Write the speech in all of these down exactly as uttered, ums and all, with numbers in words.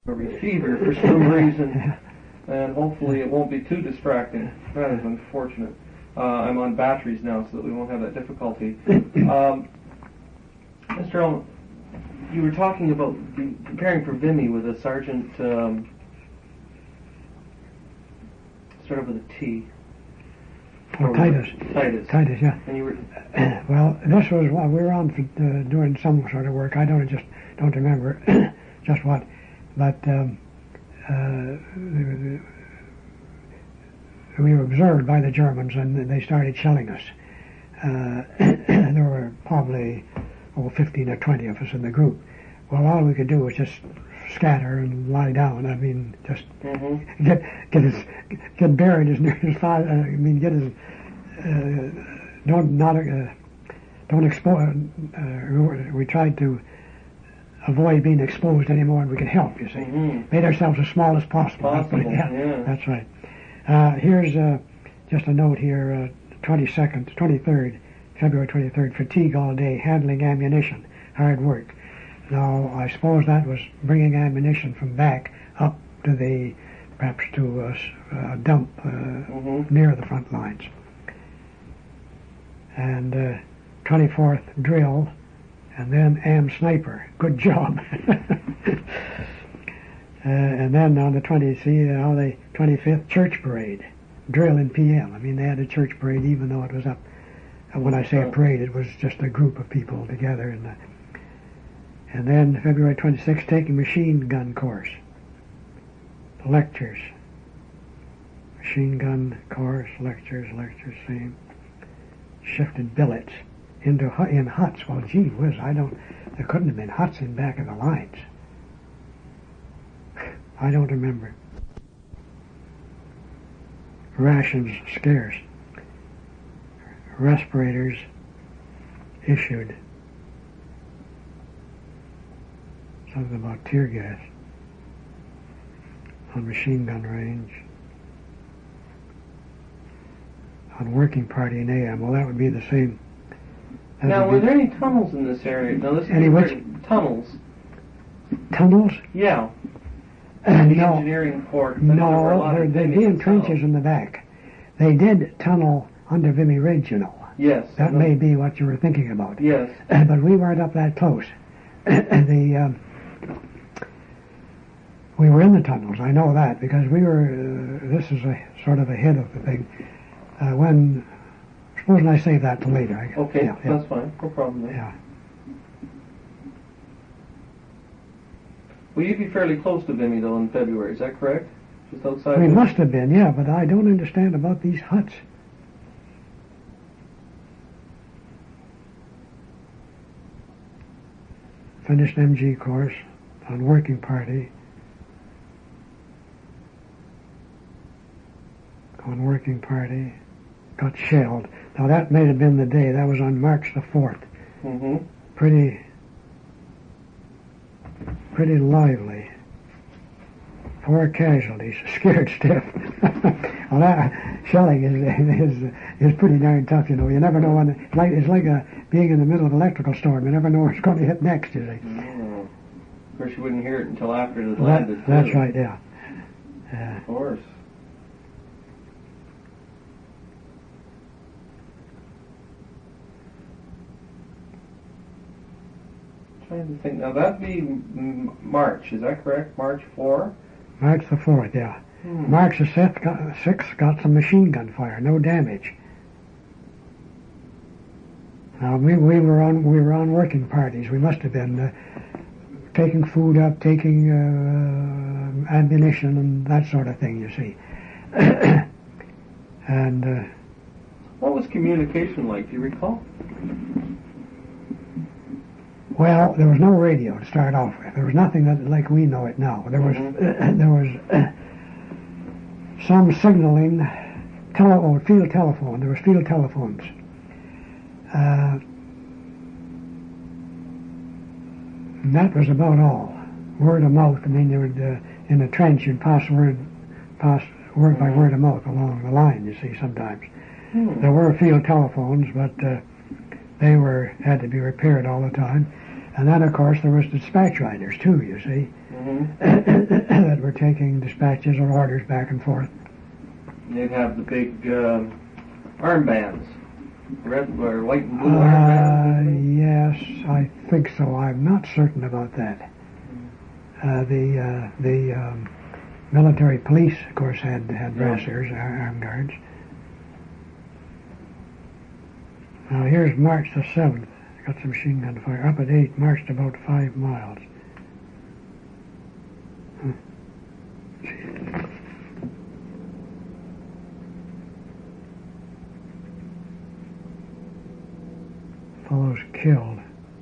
receiver for some reason, and hopefully it won't be too distracting. That is unfortunate. Uh, I'm on batteries now, so that we won't have that difficulty. Um, Mister Elm, you were talking about be preparing for Vimy with a sergeant, um, sort of with a T. Oh, Titus. Titus. Titus, yeah. And you were. Well, this was while we were on for, uh, doing some sort of work. I don't just don't remember just what, but um, uh, we were observed by the Germans, and they started shelling us. Uh, there were probably oh, fifteen or twenty of us in the group. Well, all we could do was just scatter and lie down. I mean, just mm-hmm. get get as get buried as near as far. Uh, I mean, get as uh, don't not uh, don't expose. Uh, we tried to avoid being exposed any more than we could help. You see, mm-hmm. made ourselves as small as possible. Possible, yeah, yeah. That's right. Uh, here's uh, just a note here. twenty-second, twenty-third, February twenty-third. Fatigue all day, handling ammunition, hard work. Now, I suppose that was bringing ammunition from back up to the, perhaps to a, a dump uh, mm-hmm. near the front lines. And uh, twenty-fourth, drill, and then am sniper. Good job. uh, and then on the twentieth, see how the twenty-fifth, church parade, drill in P M. I mean, they had a church parade even though it was up. And when I say a parade, it was just a group of people together in the. And then February twenty-sixth, taking machine gun course. Lectures. Machine gun course, lectures, lectures, same. Shifted billets into in huts. Well, gee whiz, I don't, there couldn't have been huts in back of the lines. I don't remember. Rations scarce. Respirators issued. Something about tear gas on machine gun range, on working party in A M. Well, that would be the same. Now, were there any tunnels in this area? Now, this is any which? Tunnels. Tunnels? Yeah. Uh, the no. engineering corps. No, there, there'd be in trenches in the back. They did tunnel under Vimy Ridge, you know. Yes. That may be what you were thinking about. Yes. Uh, but we weren't up that close. the um, we were in the tunnels. I know that because we were. Uh, this is a sort of ahead of the thing. Uh, when supposing I save that till later. I, okay, yeah, yeah. That's fine. No problem there. Yeah. Well, you'd be fairly close to Vimy though in February. Is that correct? Just outside. We Vimy? must have been, yeah. But I don't understand about these huts. Finished M G course on working party. On working party. Got shelled. Now that may have been the day. That was on March the fourth. Mm-hmm. Pretty, pretty lively. Four casualties. Scared stiff. Well, that shelling is, is is pretty darn tough, you know. You never know when. It's like, it's like a, being in the middle of an electrical storm. You never know where it's going to hit next, you see. Mm. Of course, you wouldn't hear it until after it had That, landed. that's too. right, yeah. Uh, of course. Trying to think. Now that'd be m March. Is that correct? March fourth. March the fourth, yeah. Hmm. March the sixth got, sixth got some machine gun fire, no damage. Now we we were on we were on working parties. We must have been uh, taking food up, taking uh, ammunition and that sort of thing. You see. and uh, what was communication like? Do you recall? Well, there was no radio to start off with. There was nothing that like we know it now. There was mm-hmm. uh, there was uh, some signaling, tele oh, field telephone. There was field telephones. Uh, and that was about all. Word of mouth. I mean, you would uh, in a trench you'd pass word, pass word mm-hmm. by word of mouth along the line. You see, sometimes mm. there were field telephones, but uh, they were had to be repaired all the time. And then, of course, there was dispatch riders, too, you see. Mm-hmm. were taking dispatches or orders back and forth. They'd have the big uh, armbands, red or white and blue Uh, armbands. yes, I think so. I'm not certain about that. Uh, the uh, the um, military police, of course, had had brassers, armed guards. Now here's March the seventh. Got some machine gun fire. Up at eight, marched about five miles. Huh. Fellows killed.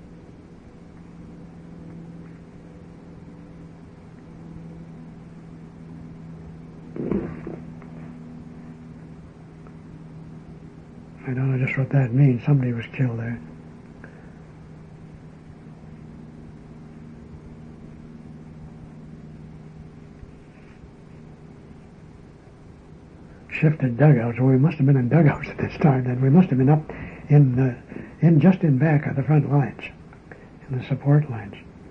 I don't know just what that means. Somebody was killed there. Shifted dugouts. Well, we must have been in dugouts at this time then. We must have been up in, uh, in just in back of the front lines, in the support lines.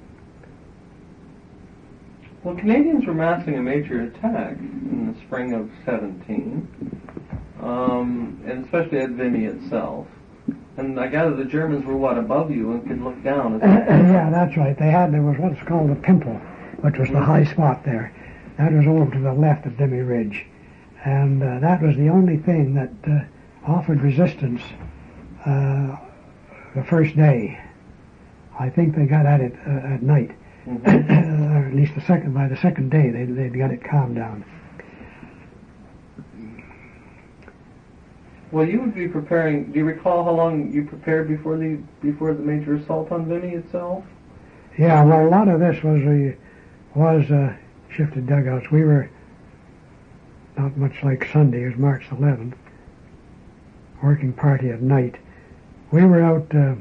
Well, Canadians were massing a major attack in the spring of seventeen, um, and especially at Vimy itself. And I gather the Germans were, what, above you and could look down? Uh, yeah, that's right. They had, there was what's called the Pimple, which was the high spot there. That was over to the left of Vimy Ridge. And uh, that was the only thing that uh, offered resistance uh, the first day. I think they got at it uh, at night. Mm-hmm. Or at least the second, by the second day, they, they'd got it calmed down. Well, you would be preparing. Do you recall how long you prepared before the before the major assault on Vimy itself? Yeah, well, a lot of this was uh, was uh, shifted dugouts. We were not much like Sunday. It was March eleventh. Working party at night. We were out. Uh,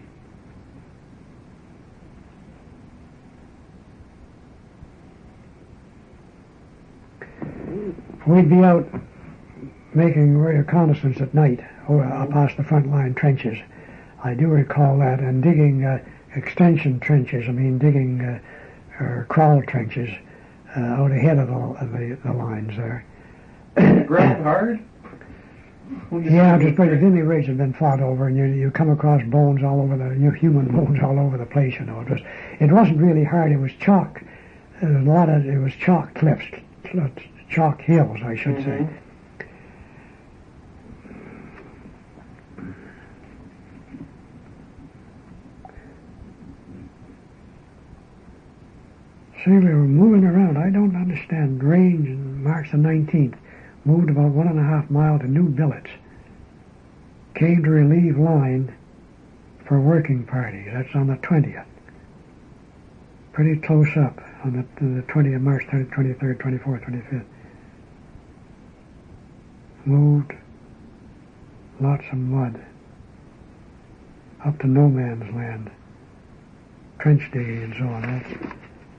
we'd be out making reconnaissance at night uh, past the front line trenches. I do recall that, and digging uh, extension trenches. I mean, digging uh, or crawl trenches uh, out ahead of the, of the, the lines there. Ground hard? Yeah, just by the Vimy Ridge had been fought over, and you you come across bones all over the you, human bones all over the place. You know, it was it wasn't really hard. It was chalk. There was a lot of it was chalk cliffs, chalk hills, I should Mm-hmm. say. See, we were moving around. I don't understand. Range on March the nineteenth. Moved about one and a half mile to New Billets. Came to relieve line for working party. That's on the twentieth. Pretty close up on the, the twentieth, March twenty-third, twenty-fourth, twenty-fifth. Moved lots of mud up to no man's land. Trench digging and so on. That's,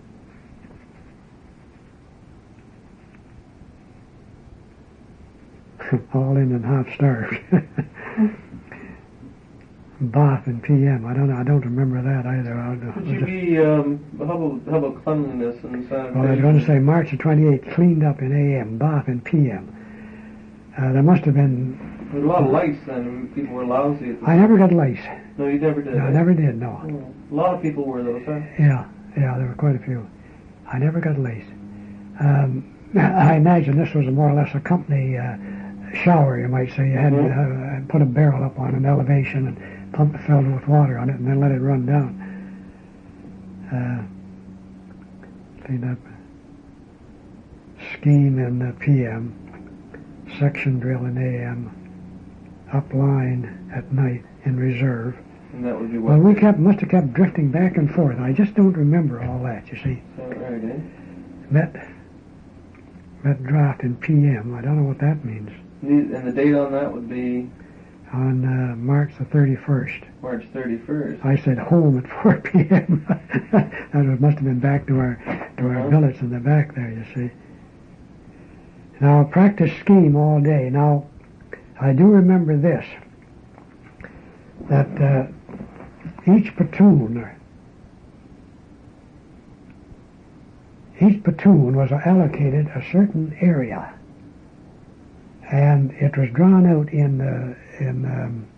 all in and half starved. Bath and P M. I don't know. I don't remember that either. I'll, Could I'll you just, be, um, how about, how about cleanliness and sanitation? well, I was going to say March the twenty-eighth, cleaned up in A M, bath in P M. Uh, there must have been... There was a lot of lice then. People were lousy at the I never got lice. No, you never did. No, I eh? never did, no. Oh, a lot of people were those, huh? Yeah, yeah, there were quite a few. I never got lice. Um, I imagine this was a more or less a company uh, shower, you might say. You had Mm-hmm. to uh, put a barrel up on an elevation and pump it filled with water on it and then let it run down. Uh, clean up. Scheme in the P M. Section drill in A M. Up line at night in reserve. And that would be what? Well, we kept must have kept drifting back and forth. I just don't remember all that, you see. Is that right, eh? Met, met draft in P M. I don't know what that means. And the date on that would be? On uh, March the thirty-first. March thirty-first. I said home at four P M That must have been back to our to our Uh-huh. billets in the back there, you see. Now, practice scheme all day. Now, I do remember this, that uh, each platoon, each platoon was allocated a certain area, and it was drawn out in uh, in um,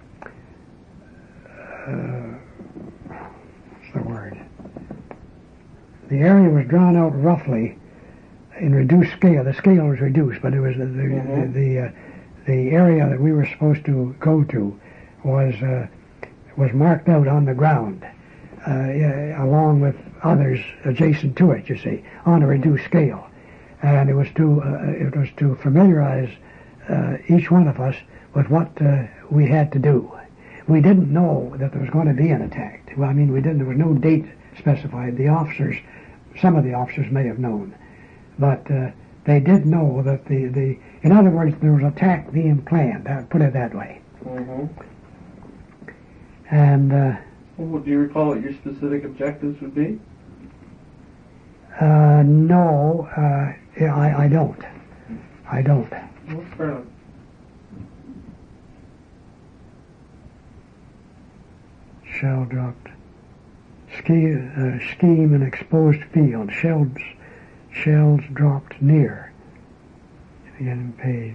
uh, what's the word? The area was drawn out roughly in reduced scale. The scale was reduced, but it was the the Mm-hmm. the, the, uh, the area that we were supposed to go to was uh, was marked out on the ground, uh, yeah, along with others adjacent to it. You see, on a reduced scale, and it was to uh, it was to familiarize uh, each one of us with what uh, we had to do. We didn't know that there was going to be an attack. Well, I mean, we didn't. There was no date specified. The officers, some of the officers may have known, but uh, they did know that the, the, in other words, there was an attack being planned, uh, put it that way. Mm-hmm. And, uh, Well, do you recall what your specific objectives would be? uh, no, uh, I, I don't. I don't. Well, fair enough. Shell dropped. Ski, uh, scheme in exposed field. Shells, shells dropped near. Getting paid.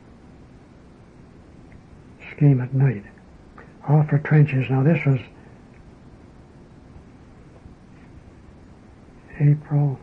Scheme at night. Offer trenches. Now this was April.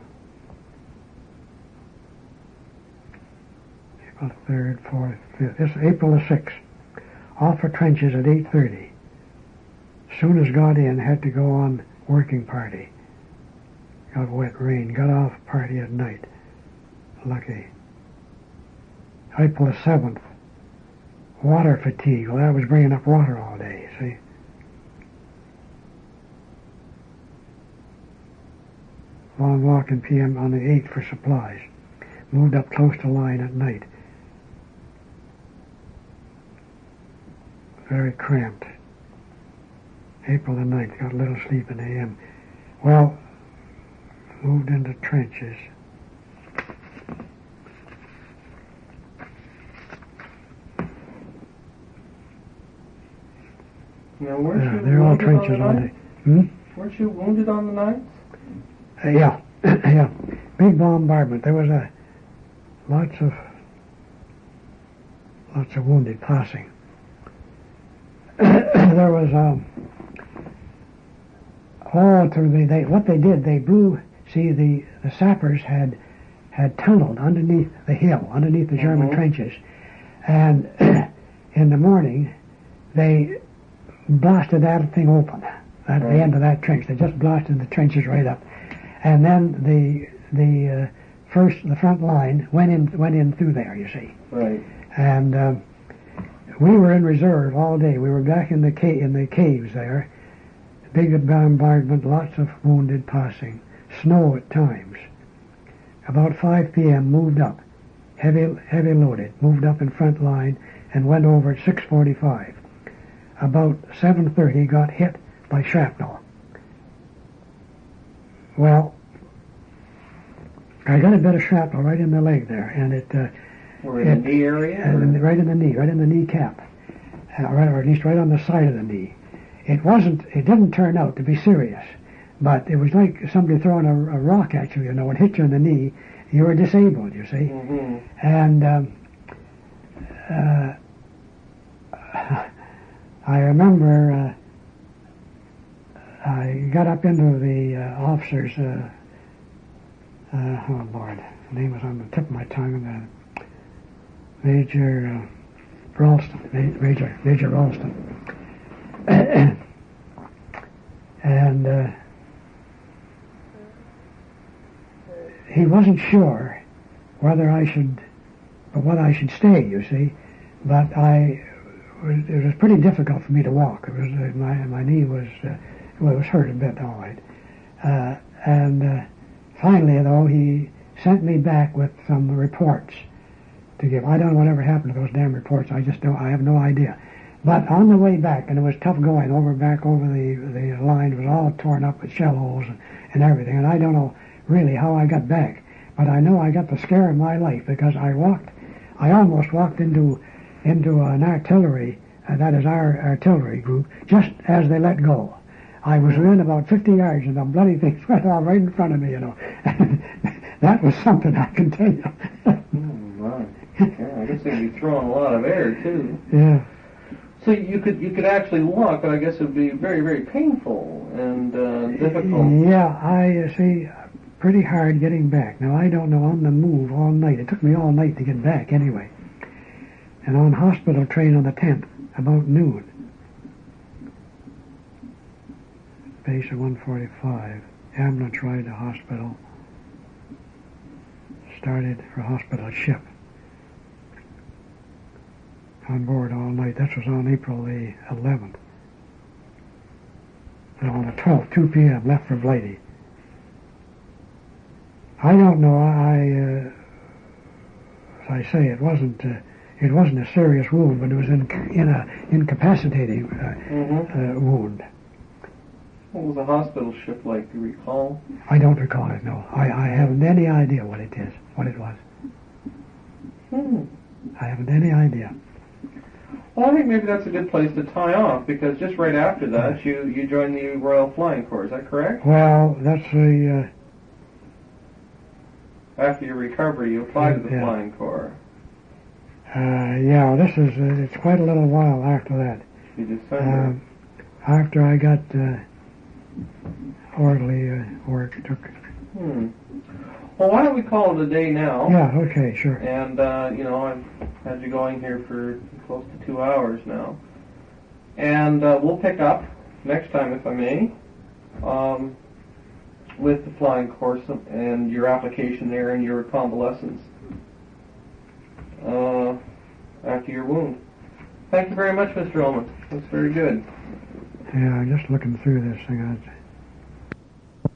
April third, fourth, fifth. This is April the sixth. Offer trenches at eight thirty. Soon as got in, had to go on working party. Got wet rain. Got off party at night. Lucky. April the seventh. Water fatigue. Well, I was bringing up water all day, see. Long walk in P M on the eighth for supplies. Moved up close to line at night. Very cramped. April the ninth, got a little sleep in the A M. Well, moved into trenches. Now, weren't Yeah, you they're all wounded on trenches the on ninth? the... Hmm? Weren't you wounded on the ninth? Uh, yeah, yeah. Big bombardment. There was a lots of lots of wounded passing. There was um all through the they what they did they blew. See, the the sappers had had tunneled underneath the hill, underneath the German Mhm. trenches, and in the morning they blasted that thing open at Right. the end of that trench. They just blasted the trenches right up. And then the the uh, first the front line went in went in through there, you see, Right. and uh, we were in reserve all day. We were back in the ca- in the caves there. Big bombardment, lots of wounded passing, snow at times. About five p m moved up, heavy heavy loaded, moved up in front line and went over at six forty-five. About seven thirty got hit by shrapnel. Well, I got a bit of shrapnel right in the leg there, and it, uh, Or in the It- knee area? and or- right in the knee, right in the kneecap, uh, right, or at least right on the side of the knee. It wasn't, it didn't turn out to be serious, but it was like somebody throwing a, a rock at you, you know, and hit you in the knee. You were disabled, you see. Mm-hmm. And um, uh, I remember uh, I got up into the uh, officers. Uh, uh, oh Lord, the name was on the tip of my tongue. Uh, Major uh, Ralston, Ma- Major Major Ralston, and uh, he wasn't sure whether I should, or what I should stay. You see, but I. It was pretty difficult for me to walk. It was uh, my my knee was uh, well, it was hurt a bit, all right. Uh, and uh, finally, though, he sent me back with some reports to give. I don't know whatever happened to those damn reports. I just don't. I have no idea. But on the way back, and it was tough going over back over the the line. It was all torn up with shell holes and, and everything. And I don't know really how I got back, but I know I got the scare of my life because I walked. I almost walked into. into an artillery, uh, that is our artillery group, just as they let go. I was within about fifty yards and the bloody things went all right in front of me, you know. that was something, I can tell you. Oh, my. Yeah, I guess they'd be throwing a lot of air, too. Yeah. So you could you could actually walk, but I guess it would be very, very painful and uh, difficult. Yeah, I uh, see, pretty hard getting back. Now, I don't know, on the move all night. It took me all night to get back anyway. And on hospital train on the tenth, about noon. Base of one forty-five. Ambulance ride to hospital. Started for hospital ship. On board all night. That was on April the eleventh. And on the twelfth, two p.m., left for Blighty. I don't know, I, uh, as I say, it wasn't, uh, it wasn't a serious wound, but it was in, in a incapacitating uh, Mm-hmm. uh, wound. What was the hospital ship like? Do you recall? I don't recall it, no. I, I haven't any idea what it is, what it was. Hmm. I haven't any idea. Well, I think maybe that's a good place to tie off, because just right after that, you, you joined the Royal Flying Corps. Is that correct? Well, that's the, uh, After your recovery, you applied to the Yeah. Flying Corps. uh, yeah, this is, uh, it's quite a little while after that. You December. Um, after I got uh, orderly uh, work, took. Hmm. Well, why don't we call it a day now? Yeah, okay, sure. And, uh, you know, I've had you going here for close to two hours now. And uh, we'll pick up next time, if I may, um, with the flying course and your application there and your convalescence uh, after your wound. Thank you very much, Mister Ullman. That's very good. Yeah, I'm just looking through this thing. I,